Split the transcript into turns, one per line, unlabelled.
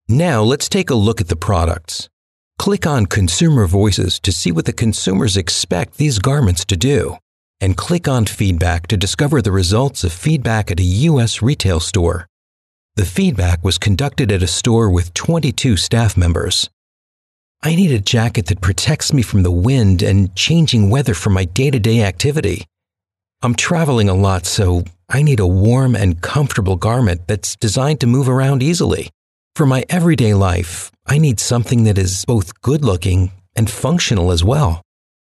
Now let's take a look at the products. Click on Consumer Voices to see what the consumers expect these garments to do, and click on Feedback to discover the results of feedback at a U.S. retail store. The feedback was conducted at a store with 22 staff members. I need a jacket that protects me from the wind and changing weather for my day-to-day activity. I'm traveling a lot, so I need a warm and comfortable garment that's designed to move around easily. For my everyday life, I need something that is both good-looking and functional as well.